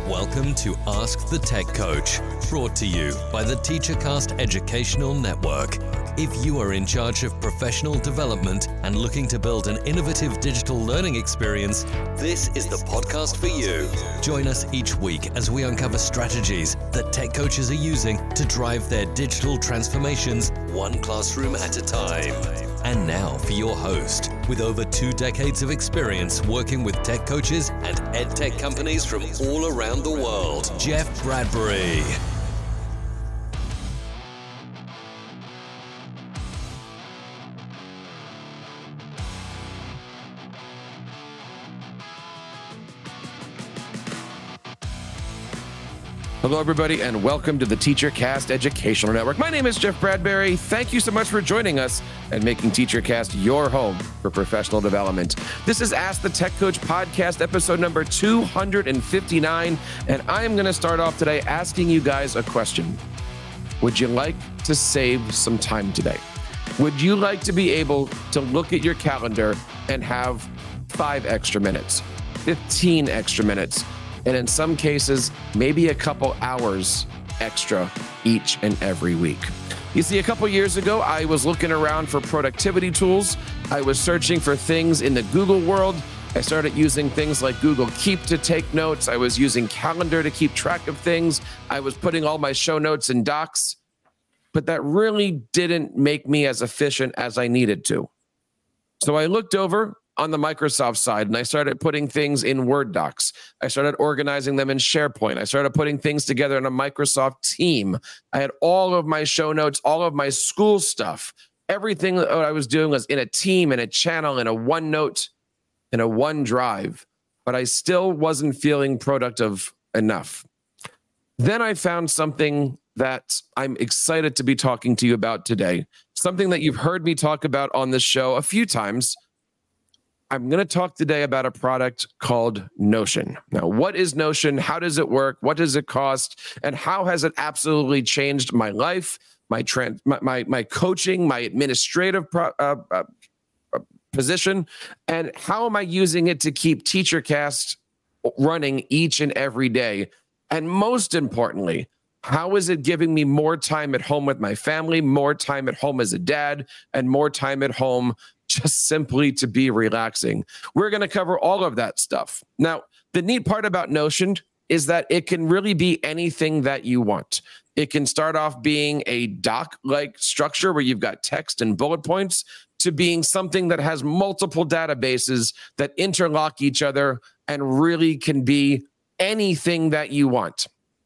Welcome to Ask the Tech Coach, brought to you by the TeacherCast Educational Network. If you are in charge of professional development and looking to build an innovative digital learning experience, this is the podcast for you. Join us each week as we uncover strategies that tech coaches are using to drive their digital transformations one classroom at a time. And now for your host, with over 2 decades of experience working with tech coaches and ed tech companies from all around the world, Jeff Bradbury. Hello, everybody, and welcome to the TeacherCast Educational Network. My name is Jeff Bradbury. Thank you so much for joining us and making TeacherCast your home for professional development. This is Ask the Tech Coach podcast, episode number 259, and I am going to start off today asking you guys a question. Would you like to save some time today? Would you like to be able to look at your calendar and have 5 extra minutes, 15 extra minutes, and in some cases, maybe a couple hours extra each and every week? You see, a couple years ago, I was looking around for productivity tools. I was searching for things in the Google world. I started using things like Google Keep to take notes. I was using Calendar to keep track of things. I was putting all my show notes in Docs, but that really didn't make me as efficient as I needed to. So I looked over on the Microsoft side, and I started putting things in Word docs. I started organizing them in SharePoint. I started putting things together in a Microsoft team. I had all of my show notes, all of my school stuff. Everything that I was doing was in a team, in a channel, in a OneNote, in a OneDrive, but I still wasn't feeling productive enough. Then I found something that I'm excited to be talking to you about today, something that you've heard me talk about on this show a few times. I'm going to talk today about a product called Notion. Now, what is Notion? How does it work? What does it cost? And how has it absolutely changed my life, my coaching, my administrative position? And how am I using it to keep TeacherCast running each and every day? And most importantly, how is it giving me more time at home with my family, more time at home as a dad, and more time at home just simply to be relaxing? We're going to cover all of that stuff. Now, the neat part about Notion is that it can really be anything that you want. It can start off being a doc-like structure where you've got text and bullet points, to being something that has multiple databases that interlock each other and really can be anything that you want.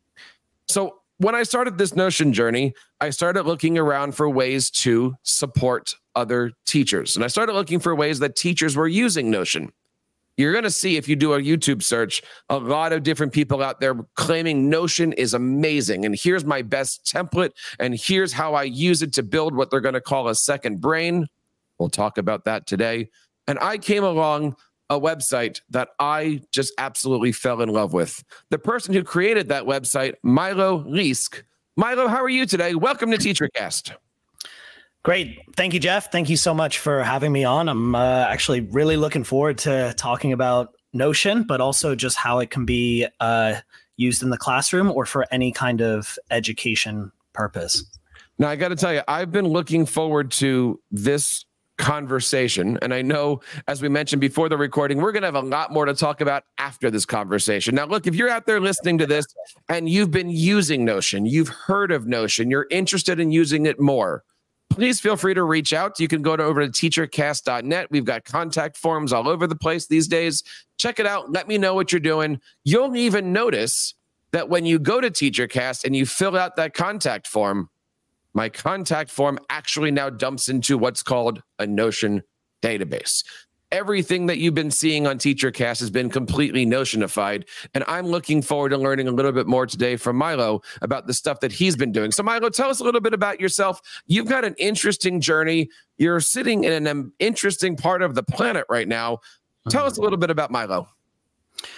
So when I started this Notion journey, I started looking around for ways to support other teachers. And I started looking for ways that teachers were using Notion. You're going to see, if you do a YouTube search, a lot of different people out there claiming Notion is amazing. And here's my best template. And here's how I use it to build what they're going to call a second brain. We'll talk about that today. And I came along a website that I just absolutely fell in love with. The person who created that website, Milo Leask. Milo, how are you today? Welcome to TeacherCast. Great. Thank you, Jeff. Thank you so much for having me on. I'm actually really looking forward to talking about Notion, but also just how it can be used in the classroom or for any kind of education purpose. Now, I got to tell you, I've been looking forward to this conversation. And I know, as we mentioned before the recording, we're going to have a lot more to talk about after this conversation. Now, look, if you're out there listening to this and you've been using Notion, you've heard of Notion, you're interested in using it more, please feel free to reach out. You can go over to teachercast.net. We've got contact forms all over the place these days. Check it out. Let me know what you're doing. You'll even notice that when you go to TeacherCast and you fill out that contact form, my contact form actually now dumps into what's called a Notion database. Everything that you've been seeing on TeacherCast has been completely Notionified, and I'm looking forward to learning a little bit more today from Milo about the stuff that he's been doing. So Milo, tell us a little bit about yourself. You've got an interesting journey. You're sitting in an interesting part of the planet right now. Tell us a little bit about Milo.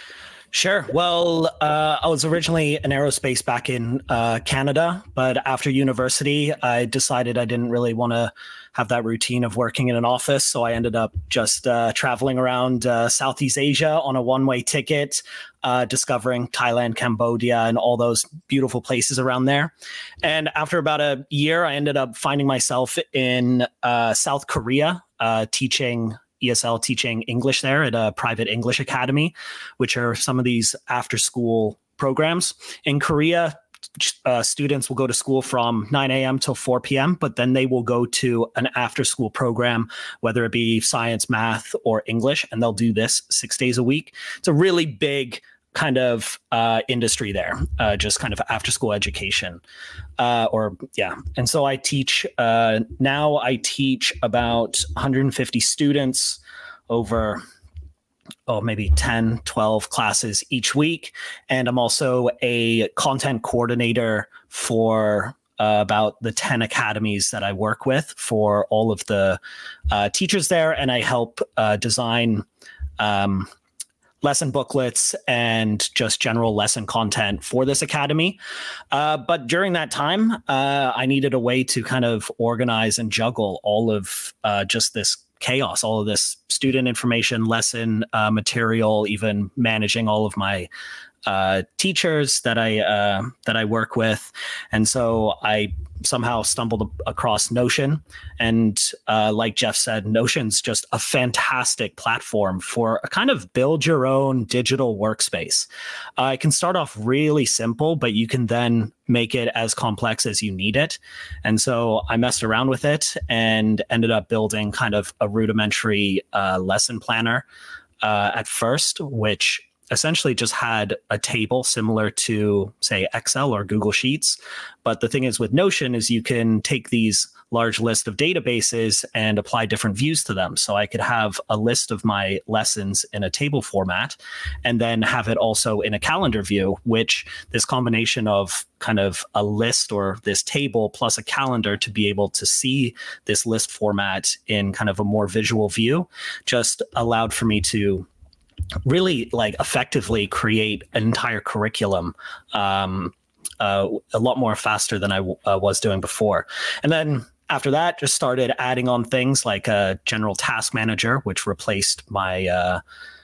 Sure. Well, I was originally in aerospace back in Canada, but after university, I decided I didn't really want to have that routine of working in an office. So I ended up just traveling around Southeast Asia on a one-way ticket, discovering Thailand, Cambodia, and all those beautiful places around there. And after about a year, I ended up finding myself in South Korea teaching English there at a private English academy, which are some of these after-school programs. In Korea, students will go to school from 9 a.m. till 4 p.m., but then they will go to an after-school program, whether it be science, math, or English, and they'll do this 6 days a week. It's a really big kind of industry there, just kind of after-school education. And so I teach, now I teach about 150 students over maybe 10, 12 classes each week. And I'm also a content coordinator for about the 10 academies that I work with for all of the teachers there. And I help design lesson booklets and just general lesson content for this academy. But during that time, I needed a way to kind of organize and juggle all of just this chaos, all of this student information, lesson material, even managing all of my teachers that I work with. And so I somehow stumbled across Notion. And like Jeff said, Notion's just a fantastic platform for a kind of build your own digital workspace. It can start off really simple, but you can then make it as complex as you need it. And so I messed around with it and ended up building kind of a rudimentary lesson planner at first, which essentially just had a table similar to, say, Excel or Google Sheets. But the thing is with Notion is you can take these large list of databases and apply different views to them. So I could have a list of my lessons in a table format and then have it also in a calendar view, which this combination of kind of a list or this table plus a calendar to be able to see this list format in kind of a more visual view just allowed for me to really effectively create an entire curriculum a lot more faster than I was doing before. And then after that, just started adding on things like a general task manager, which replaced my,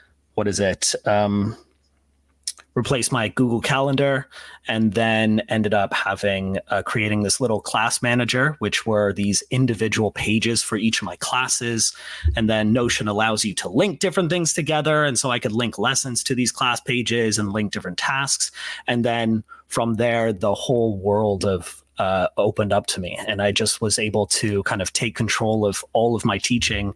replaced my Google Calendar, and then ended up having creating this little class manager, which were these individual pages for each of my classes. And then Notion allows you to link different things together. And so I could link lessons to these class pages and link different tasks. And then from there, the whole world of opened up to me. And I just was able to kind of take control of all of my teaching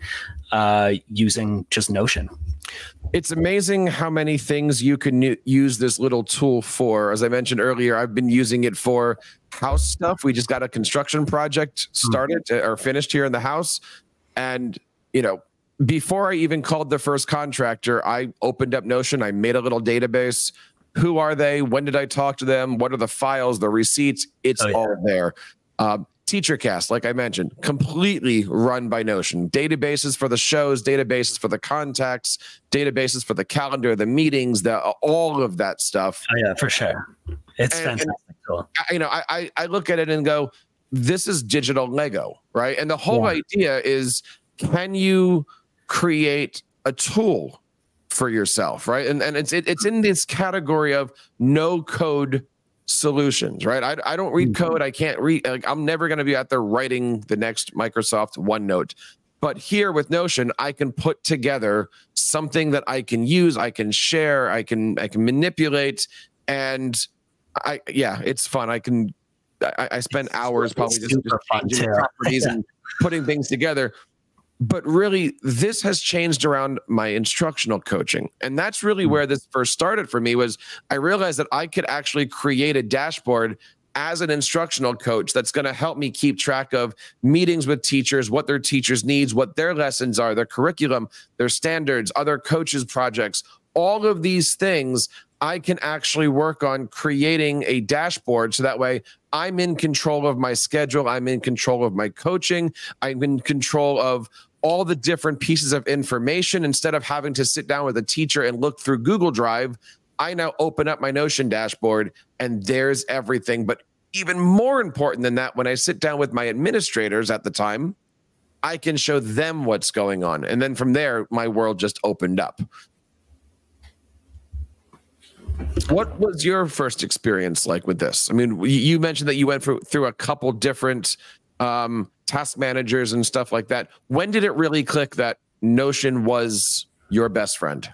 using just Notion. It's amazing how many things you can use this little tool for. As I mentioned earlier, I've been using it for house stuff. We just got a construction project started or finished here in the house. And, before I even called the first contractor, I opened up Notion. I made a little database. Who are they? When did I talk to them? What are the files, the receipts? It's all there. TeacherCast, like I mentioned, completely run by Notion. Databases for the shows, databases for the contacts, databases for the calendar, the meetings, all of that stuff. Oh yeah, for sure. It's fantastic. Cool. I look at it and go, this is digital Lego, right? And the whole idea is, can you create a tool for yourself, right? And it's in this category of no code solutions, right? I don't read code. I can't read. I'm never going to be out there writing the next Microsoft OneNote. But here with Notion, I can put together something that I can use, I can share, I can manipulate, and it's fun. I spend hours probably just changing properties and putting things together. But really, this has changed around my instructional coaching. And that's really where this first started for me. Was I realized that I could actually create a dashboard as an instructional coach that's going to help me keep track of meetings with teachers, what their teachers' needs, what their lessons are, their curriculum, their standards, other coaches' projects. All of these things I can actually work on creating a dashboard, so that way I'm in control of my schedule. I'm in control of my coaching. I'm in control of all the different pieces of information. Instead of having to sit down with a teacher and look through Google Drive, I now open up my Notion dashboard and there's everything. But even more important than that, when I sit down with my administrators at the time, I can show them what's going on. And then from there, my world just opened up. What was your first experience like with this? I mean, you mentioned that you went through a couple different task managers and stuff like that. When did it really click that Notion was your best friend?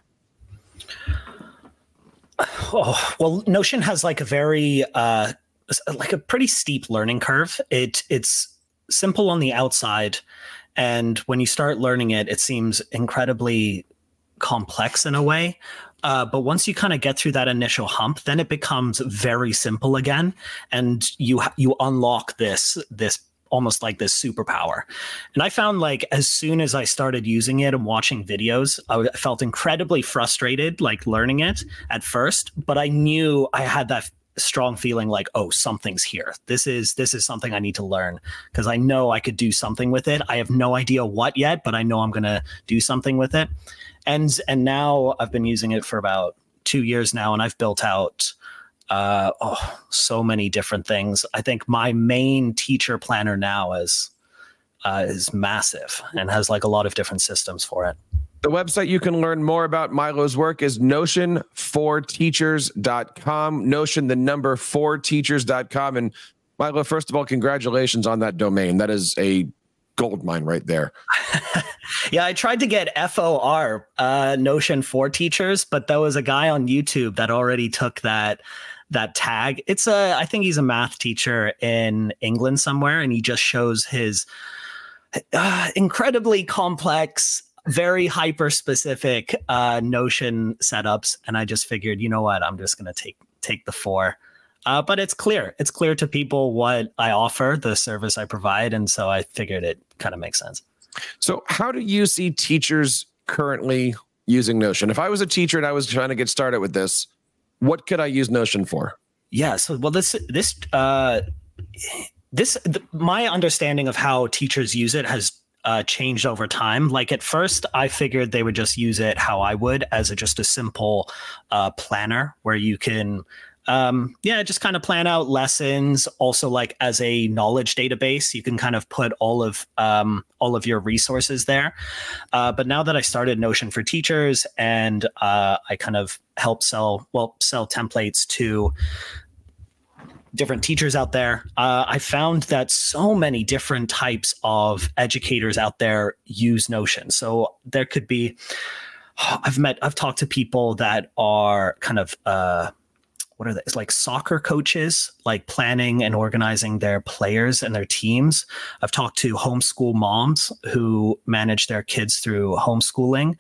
Oh, well, Notion has like a very like a pretty steep learning curve. It's simple on the outside, and when you start learning it, it seems incredibly complex in a way. But once you kind of get through that initial hump, then it becomes very simple again, and you unlock this almost like this superpower. And I found like as soon as I started using it and watching videos, I felt incredibly frustrated, like learning it at first, but I knew I had that strong feeling like, oh, something's here. This is something I need to learn because I know I could do something with it. I have no idea what yet, but I know I'm going to do something with it. And now I've been using it for about 2 years now, and I've built out so many different things. I think my main teacher planner now is massive and has like a lot of different systems for it. The website you can learn more about Milo's work is notion4teachers.com. Notion, the number 4teachers.com. And Milo, first of all, congratulations on that domain. That is a gold mine right there. Yeah, I tried to get FOR, Notion for Teachers, but there was a guy on YouTube that already took that tag. I think he's a math teacher in England somewhere, and he just shows his incredibly complex, very hyper specific Notion setups. And I just figured, you know what, I'm just going to take the 4. But it's clear to people what I offer, the service I provide. And so I figured it kind of makes sense. So how do you see teachers currently using Notion? If I was a teacher and I was trying to get started with this, what could I use Notion for? Yeah. So, well, my understanding of how teachers use it has changed over time. Like at first, I figured they would just use it how I would, as just a simple planner where you can just kind of plan out lessons. Also, like as a knowledge database, you can kind of put all of your resources there. But now that I started Notion for Teachers and I kind of help sell templates to different teachers out there, I found that so many different types of educators out there use Notion. So there could be, I've talked to people that are kind of, what are they? It's like soccer coaches, like planning and organizing their players and their teams. I've talked to homeschool moms who manage their kids through homeschooling,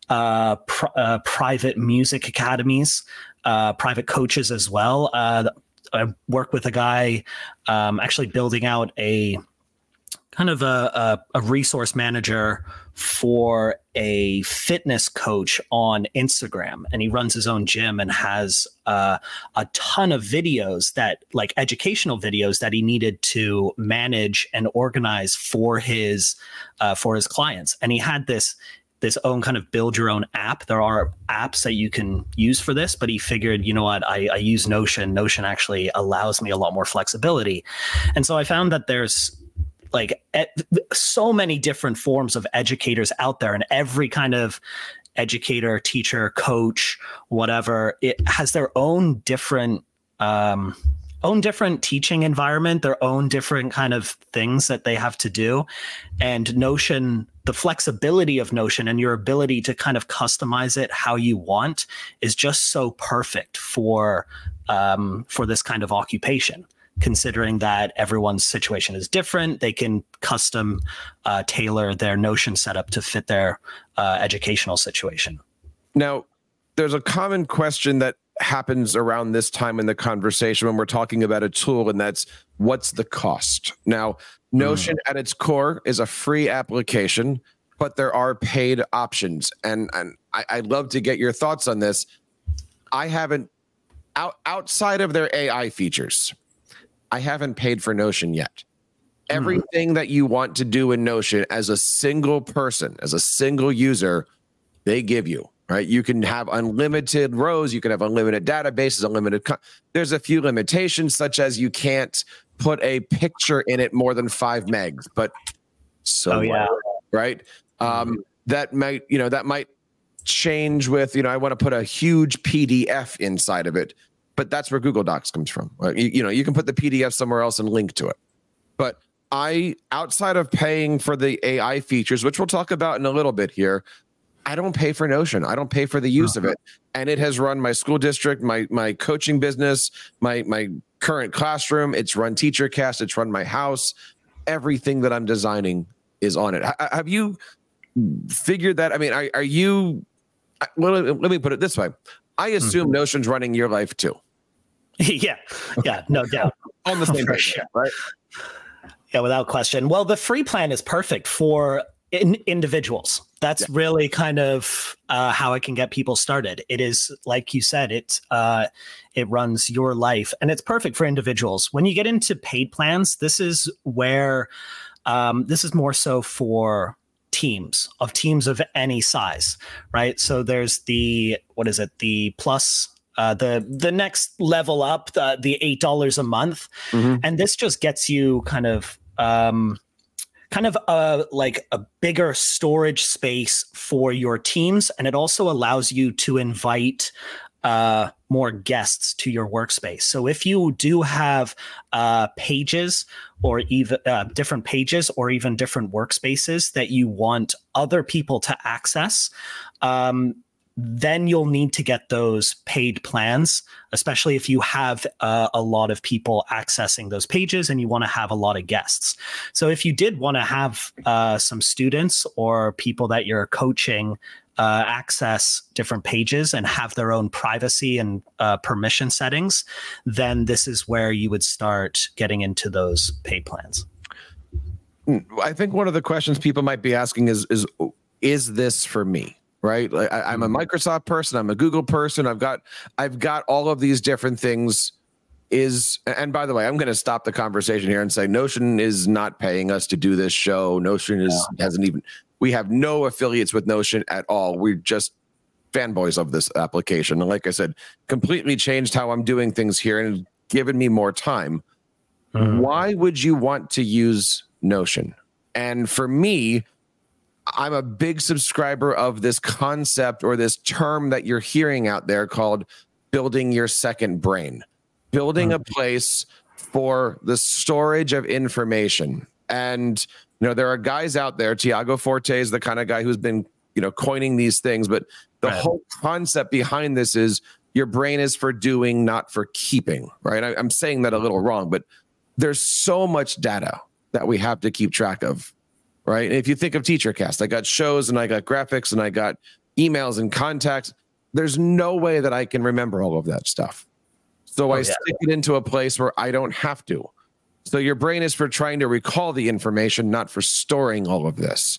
private music academies, private coaches as well. I work with a guy actually building out a kind of a resource manager for a fitness coach on Instagram, and he runs his own gym and has a ton of videos, that like educational videos that he needed to manage and organize for his clients. And he had this own kind of build your own app. There are apps that you can use for this, but he figured, you know what, I use Notion. Notion actually allows me a lot more flexibility. And so I found that there's like so many different forms of educators out there, and every kind of educator, teacher, coach, whatever, it has their own different teaching environment, their own different kind of things that they have to do. And Notion, the flexibility of Notion and your ability to kind of customize it how you want is just so perfect for this kind of occupation. Considering that everyone's situation is different, they can custom tailor their Notion setup to fit their educational situation. Now, there's a common question that happens around this time in the conversation when we're talking about a tool, and that's what's the cost? Now, Notion at its core is a free application, but there are paid options. And I'd love to get your thoughts on this. I haven't, outside of their AI features, I haven't paid for Notion yet. Everything that you want to do in Notion as a single person, as a single user, they give you. right? You can have unlimited rows, you can have unlimited databases, there's a few limitations, such as you can't put a picture in it more than 5 megs, but right? That might change with, I want to put a huge PDF inside of it, but that's where Google Docs comes from. You can put the PDF somewhere else and link to it. But outside of paying for the AI features, which we'll talk about in a little bit here, I don't pay for Notion. I don't pay for the use of it. And it has run my school district, my coaching business, my current classroom. It's run TeacherCast. It's run my house. Everything that I'm designing is on it. Have you figured that? I mean, are you, let me put it this way. I assume Notion's running your life too. Yeah, no doubt. On the same page, sure. Right? Yeah, without question. Well, the free plan is perfect for individuals. That's really kind of how it can get people started. It is, like you said, it runs your life, and it's perfect for individuals. When you get into paid plans, this is where this is more so for teams of any size, right? So there's the plus. The next level up, the $8 a month, and this just gets you kind of like a bigger storage space for your teams, and it also allows you to invite more guests to your workspace. So if you do have pages or even different pages or even different workspaces that you want other people to access, then you'll need to get those paid plans, especially if you have a lot of people accessing those pages and you want to have a lot of guests. So if you did want to have some students or people that you're coaching access different pages and have their own privacy and permission settings, then this is where you would start getting into those paid plans. I think one of the questions people might be asking is this for me? Right? Like I'm a Microsoft person. I'm a Google person. I've got all of these different things. And by the way, I'm going to stop the conversation here and say Notion is not paying us to do this show. Notion we have no affiliates with Notion at all. We're just fanboys of this application. And like I said, completely changed how I'm doing things here and given me more time. Why would you want to use Notion? And for me, I'm a big subscriber of this concept or this term that you're hearing out there called building your second brain, building a place for the storage of information. And, there are guys out there, Tiago Forte is the kind of guy who's been, coining these things, but the whole concept behind this is your brain is for doing, not for keeping, right? I'm saying that a little wrong, but there's so much data that we have to keep track of. Right. And if you think of TeacherCast, I got shows and I got graphics and I got emails and contacts. There's no way that I can remember all of that stuff. So I stick it into a place where I don't have to. So your brain is for trying to recall the information, not for storing all of this.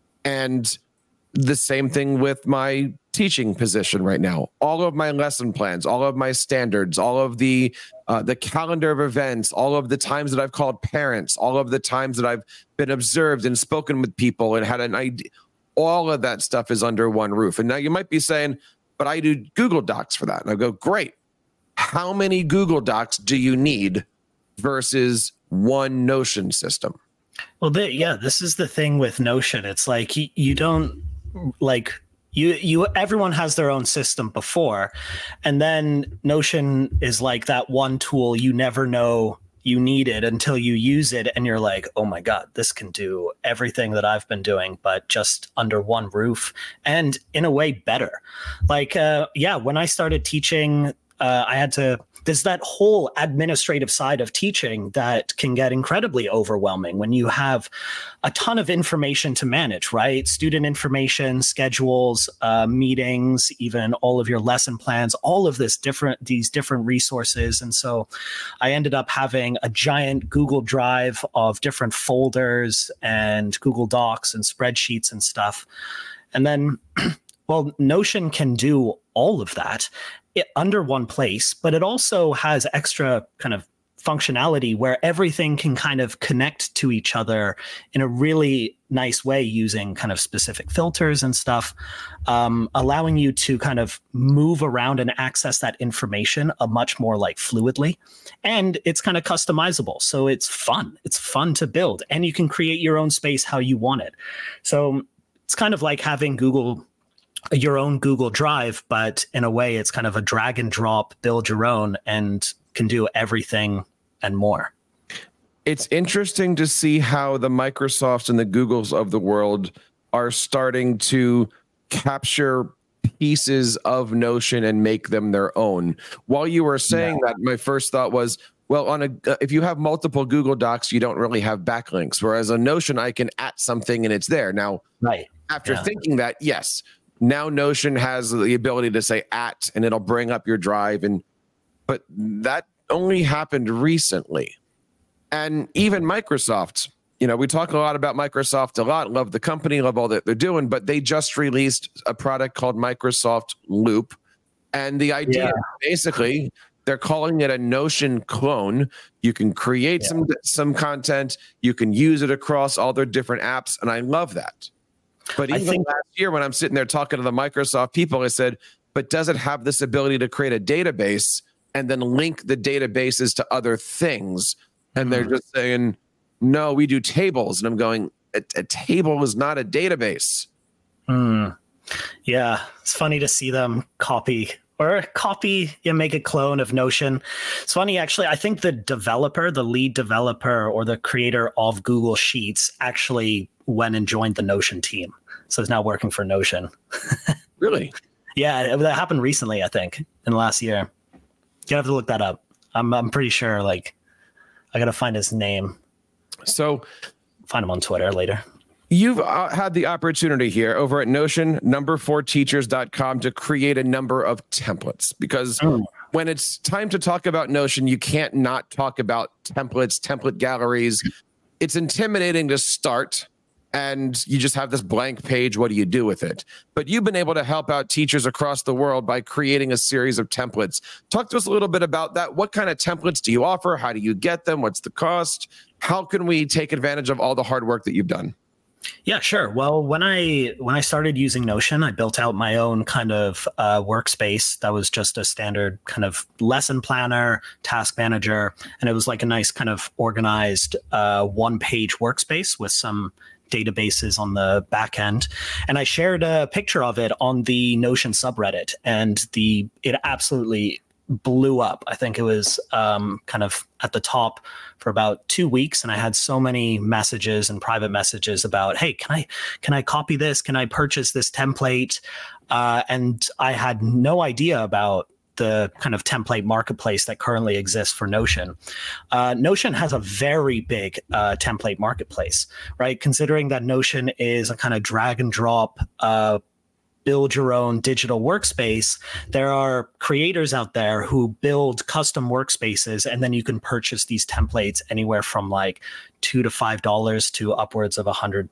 And the same thing with my teaching position right now. All of my lesson plans, all of my standards, all of the calendar of events, all of the times that I've called parents, all of the times that I've been observed and spoken with people and had an idea, all of that stuff is under one roof. And now you might be saying, but I do Google Docs for that. And I go, great. How many Google Docs do you need versus one Notion system? Well, this is the thing with Notion. It's like you don't like everyone has their own system before, and then Notion is like that one tool you never know you need it until you use it, and you're like, oh my God, this can do everything that I've been doing, but just under one roof, and in a way better. Like, when I started teaching, there's that whole administrative side of teaching that can get incredibly overwhelming when you have a ton of information to manage, right? Student information, schedules, meetings, even all of your lesson plans, all of these different resources. And so I ended up having a giant Google Drive of different folders and Google Docs and spreadsheets and stuff. And then, Notion can do all of that under one place, but it also has extra kind of functionality where everything can kind of connect to each other in a really nice way using kind of specific filters and stuff, allowing you to kind of move around and access that information a much more like fluidly. And it's kind of customizable. So it's fun. It's fun to build, and you can create your own space how you want it. So it's kind of like having your own Google Drive, but in a way it's kind of a drag and drop, build your own, and can do everything and more. It's interesting to see how the Microsofts and the Googles of the world are starting to capture pieces of Notion and make them their own. While you were saying that, my first thought was, well, if you have multiple Google Docs, you don't really have backlinks. Whereas on Notion, I can @ something and it's there. Now, after thinking that, yes, now Notion has the ability to say @ and it'll bring up your drive. But that only happened recently. And even Microsoft, we talk a lot about Microsoft a lot, love the company, love all that they're doing, but they just released a product called Microsoft Loop. And the idea basically, they're calling it a Notion clone. You can create some content, you can use it across all their different apps, and I love that. But even last year when I'm sitting there talking to the Microsoft people, I said, but does it have this ability to create a database and then link the databases to other things? And they're just saying, no, we do tables. And I'm going, a table is not a database. Yeah, it's funny to see them make a clone of Notion. It's funny, actually, I think the lead developer or the creator of Google Sheets actually went and joined the Notion team. So it's now working for Notion. Really? Yeah, that happened recently, I think, in the last year. You have to look that up. I'm pretty sure, I got to find his name. So find him on Twitter later. You've had the opportunity here over at Notion, number4teachers.com, to create a number of templates, because when it's time to talk about Notion, you can't not talk about templates, template galleries. It's intimidating to start, and you just have this blank page. What do you do with it? But you've been able to help out teachers across the world by creating a series of templates. Talk to us a little bit about that. What kind of templates do you offer? How do you get them? What's the cost? How can we take advantage of all the hard work that you've done? Yeah, sure. Well, when I started using Notion, I built out my own kind of workspace that was just a standard kind of lesson planner, task manager, and it was like a nice kind of organized one-page workspace with some databases on the back end. And I shared a picture of it on the Notion subreddit, and it absolutely blew up. I think it was kind of at the top for about 2 weeks, and I had so many messages and private messages about, hey, can I copy this? Can I purchase this template? And I had no idea about the kind of template marketplace that currently exists for Notion. Notion has a very big template marketplace, right? Considering that Notion is a kind of drag and drop build your own digital workspace, there are creators out there who build custom workspaces, and then you can purchase these templates anywhere from like $2 to $5 to upwards of $100+.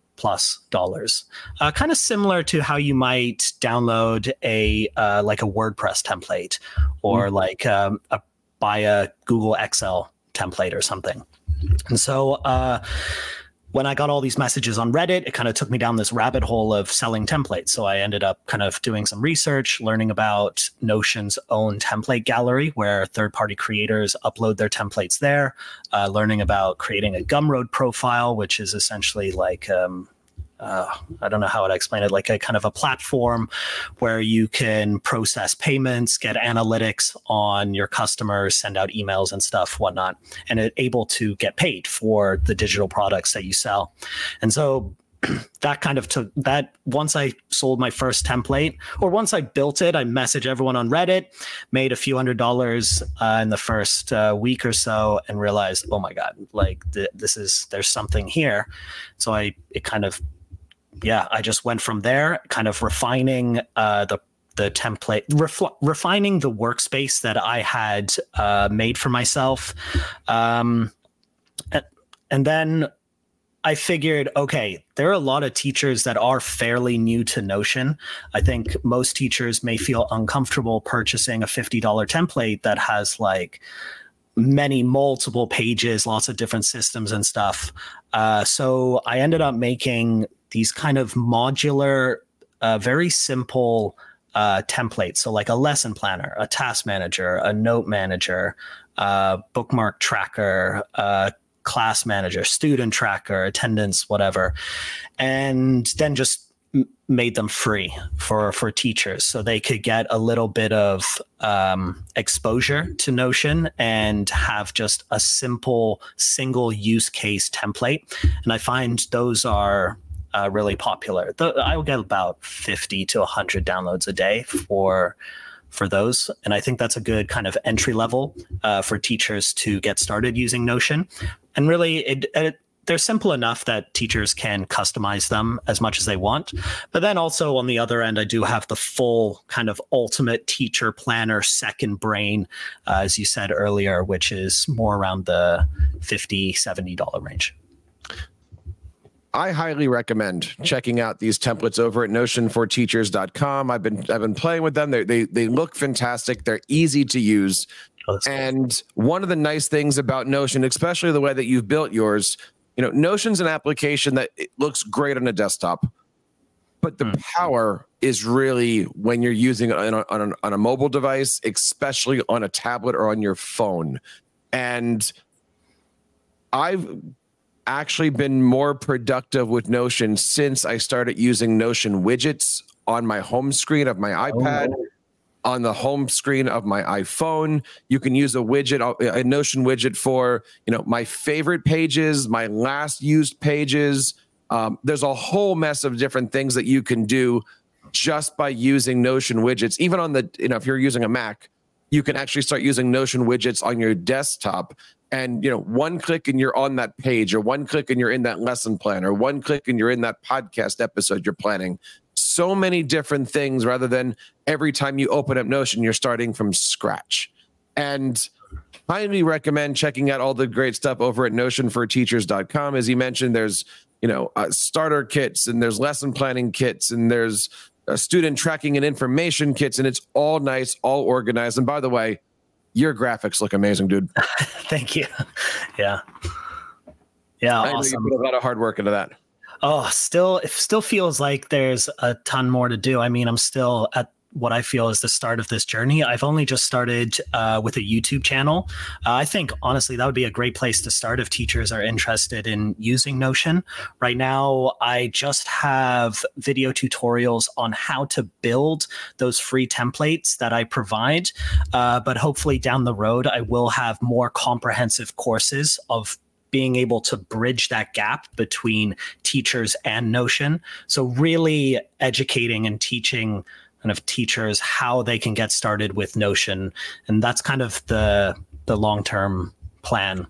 Kind of similar to how you might download a WordPress template or buy a Google Excel template or something. And so when I got all these messages on Reddit, it kind of took me down this rabbit hole of selling templates. So I ended up kind of doing some research, learning about Notion's own template gallery, where third-party creators upload their templates there, learning about creating a Gumroad profile, which is essentially like, I don't know how to explain it, like a kind of a platform where you can process payments, get analytics on your customers, send out emails and stuff, whatnot, and able to get paid for the digital products that you sell. And so that kind of took that. Once I sold my first template, or once I built it, I messaged everyone on Reddit, made a few $100s in the first week or so, and realized, oh my God, like there's something here. So I just went from there, kind of refining the template, refining the workspace that I had made for myself. And then I figured, okay, there are a lot of teachers that are fairly new to Notion. I think most teachers may feel uncomfortable purchasing a $50 template that has like multiple pages, lots of different systems and stuff. So I ended up making these kind of modular, very simple templates. So like a lesson planner, a task manager, a note manager, bookmark tracker, class manager, student tracker, attendance, whatever. And then just made them free for teachers so they could get a little bit of exposure to Notion and have just a simple single use case template. And I find those are really popular. I will get about 50 to 100 downloads a day for those. And I think that's a good kind of entry level for teachers to get started using Notion. And really, they're simple enough that teachers can customize them as much as they want. But then also on the other end, I do have the full kind of ultimate teacher planner second brain, as you said earlier, which is more around the $50, $70 range. I highly recommend checking out these templates over at notionforteachers.com. I've been playing with them. They look fantastic. They're easy to use. Oh, and one of the nice things about Notion, especially the way that you've built yours, Notion's an application that it looks great on a desktop, but the power is really when you're using it on a mobile device, especially on a tablet or on your phone. And I've actually been more productive with Notion since I started using Notion widgets on my home screen of my iPad. On the home screen of my iPhone, you can use a Notion widget for, my favorite pages, my last used pages. There's a whole mess of different things that you can do just by using Notion widgets. Even on the, if you're using a Mac, you can actually start using Notion widgets on your desktop. And, one click and you're on that page, or one click and you're in that lesson plan, or one click and you're in that podcast episode you're planning. So many different things rather than every time you open up Notion, you're starting from scratch. And highly recommend checking out all the great stuff over at notionforteachers.com. As you mentioned, there's, starter kits, and there's lesson planning kits, and there's student tracking and information kits, and it's all nice, all organized. And by the way, your graphics look amazing, dude. Thank you. Yeah. Yeah. I Awesome. know you put a lot of hard work into that. Oh, it still feels like there's a ton more to do. I mean, I'm still at what I feel is the start of this journey. I've only just started with a YouTube channel. I think, honestly, that would be a great place to start if teachers are interested in using Notion. Right now, I just have video tutorials on how to build those free templates that I provide. But hopefully down the road, I will have more comprehensive courses of being able to bridge that gap between teachers and Notion. So really educating and teaching kind of teachers how they can get started with Notion. And that's kind of the long-term plan.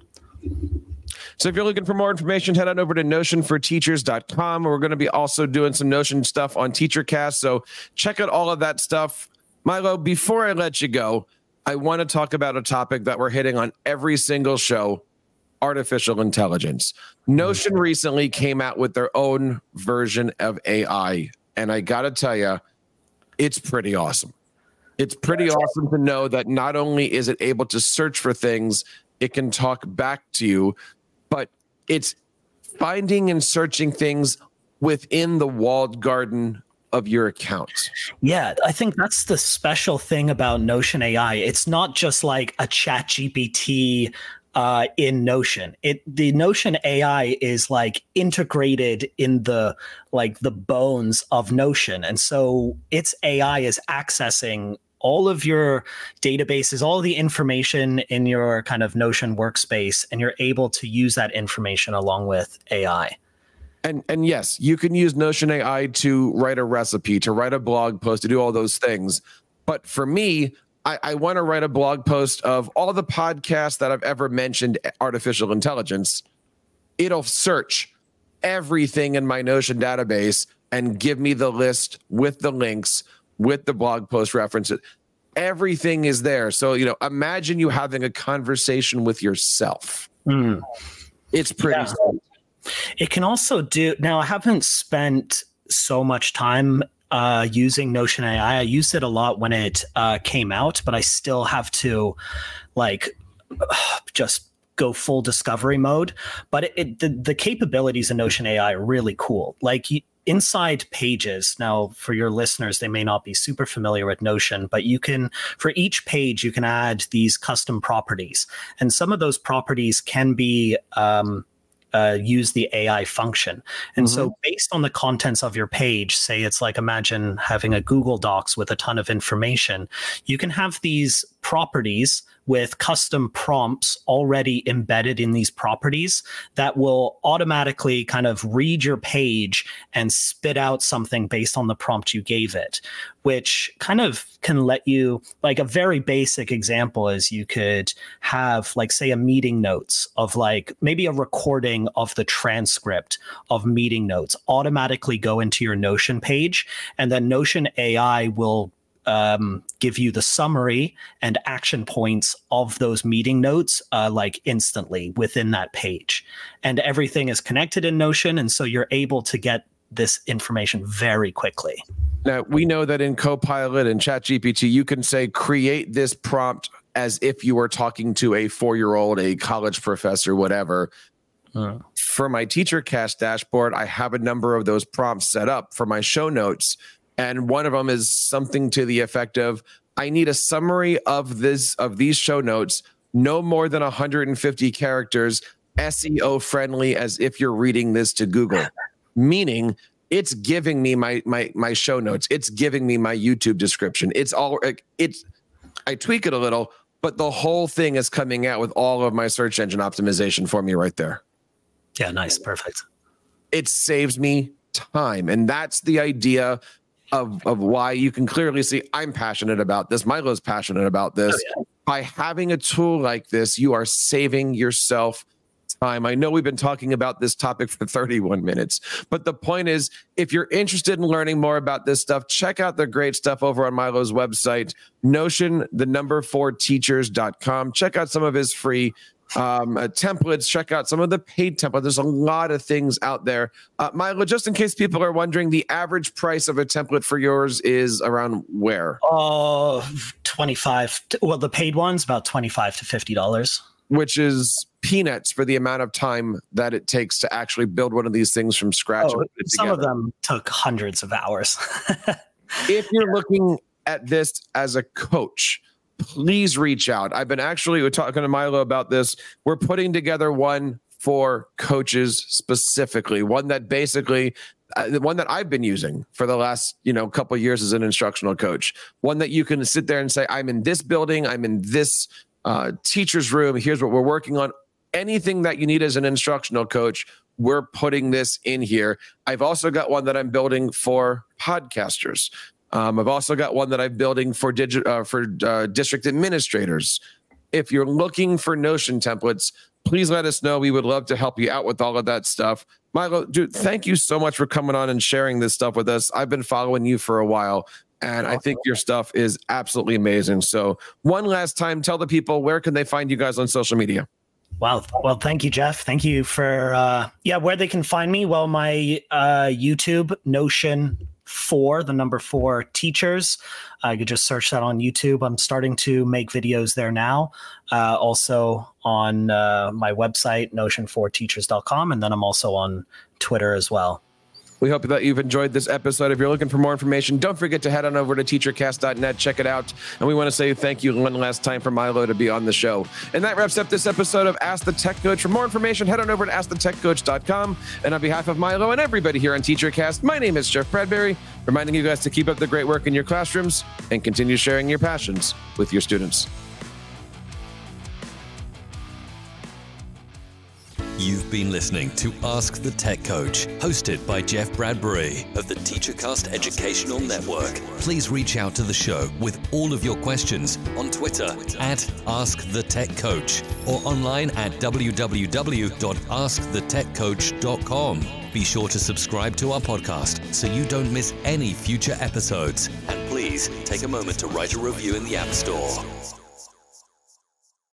So if you're looking for more information, head on over to notionforteachers.com. We're going to be also doing some Notion stuff on TeacherCast. So check out all of that stuff. Milo, before I let you go, I want to talk about a topic that we're hitting on every single show: artificial intelligence. Notion recently came out with their own version of AI. And I got to tell you, it's pretty awesome. It's pretty awesome to know that not only is it able to search for things, it can talk back to you, but it's finding and searching things within the walled garden of your account. Yeah, I think that's the special thing about Notion AI. It's not just like a ChatGPT in Notion. The Notion AI is like integrated in the bones of Notion. And so its AI is accessing all of your databases, all the information in your kind of Notion workspace, and you're able to use that information along with AI. And yes, you can use Notion AI to write a recipe, to write a blog post, to do all those things. But for me, I want to write a blog post of all the podcasts that I've ever mentioned artificial intelligence. It'll search everything in my Notion database and give me the list with the links, with the blog post references. Everything is there. So, imagine you having a conversation with yourself. It's pretty simple. It can also do, now I haven't spent so much time using Notion AI. I used it a lot when it came out, but I still have to just go full discovery mode. But the capabilities in Notion AI are really cool. Like inside Pages, now for your listeners, they may not be super familiar with Notion, but you can, for each page, you can add these custom properties. And some of those properties can be use the AI function. And so based on the contents of your page, say it's like, imagine having a Google Docs with a ton of information, you can have these properties with custom prompts already embedded in these properties that will automatically kind of read your page and spit out something based on the prompt you gave it, which kind of can let you, like a very basic example is you could have like, say, a meeting notes of like maybe a recording of the transcript of meeting notes automatically go into your Notion page, and then Notion AI will give you the summary and action points of those meeting notes like instantly within that page. And everything is connected in Notion, and so you're able to get this information very quickly. Now, we know that in Copilot and ChatGPT, you can say, create this prompt as if you were talking to a 4-year-old, a college professor, whatever. For my TeacherCast dashboard, I have a number of those prompts set up for my show notes. And one of them is something to the effect of, I need a summary of these show notes, no more than 150 characters, SEO friendly, as if you're reading this to Google. Meaning it's giving me my show notes. It's giving me my YouTube description. I tweak it a little, but the whole thing is coming out with all of my search engine optimization for me right there. Yeah, nice. Perfect. It saves me time. And that's the idea of why you can clearly see I'm passionate about this. Milo's passionate about this. Oh, yeah. By having a tool like this, you are saving yourself time. I know we've been talking about this topic for 31 minutes, but the point is, if you're interested in learning more about this stuff, check out the great stuff over on Milo's website, Notion, 4teachers.com. Check out some of his free templates. Check out some of the paid templates. There's a lot of things out there. Milo, just in case people are wondering, the average price of a template for yours is around where? Oh, 25. Well, the paid one's about $25 to $50. Which is peanuts for the amount of time that it takes to actually build one of these things from scratch. Some of them took hundreds of hours. If you're looking at this as a coach, please reach out. We're talking to Milo about this. We're putting together one for coaches specifically, one that basically, the one that I've been using for the last, couple of years as an instructional coach, one that you can sit there and say, I'm in this building, I'm in this teacher's room, here's what we're working on. Anything that you need as an instructional coach, we're putting this in here. I've also got one that I'm building for podcasters. I've also got one that I'm building for district administrators. If you're looking for Notion templates, please let us know. We would love to help you out with all of that stuff. Milo, dude, thank you so much for coming on and sharing this stuff with us. I've been following you for a while, and I think your stuff is absolutely amazing. So one last time, tell the people, where can they find you guys on social media? Wow. Well, thank you, Jeff. Thank you for, where they can find me. Well, my YouTube, Notion 4 teachers. You could just search that on YouTube. I'm starting to make videos there now. Also on my website, notion4teachers.com. And then I'm also on Twitter as well. We hope that you've enjoyed this episode. If you're looking for more information, don't forget to head on over to teachercast.net, check it out. And we want to say thank you one last time for Milo to be on the show. And that wraps up this episode of Ask the Tech Coach. For more information, head on over to askthetechcoach.com. And on behalf of Milo and everybody here on TeacherCast, my name is Jeff Bradbury, reminding you guys to keep up the great work in your classrooms and continue sharing your passions with your students. You've been listening to Ask the Tech Coach, hosted by Jeff Bradbury of the TeacherCast Educational Network. Please reach out to the show with all of your questions on Twitter at AskTheTechCoach or online at www.askthetechcoach.com. Be sure to subscribe to our podcast so you don't miss any future episodes. And please take a moment to write a review in the App Store.